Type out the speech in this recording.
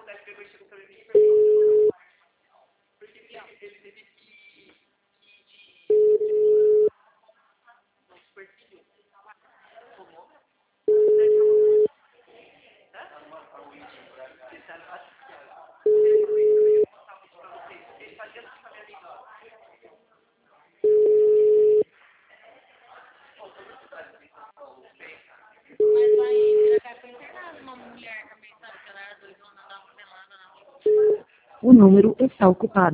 Mas vai virar cá pra internar uma mulher também, sabe? Que ela era doidona, andava pelada na rua. O número está ocupado.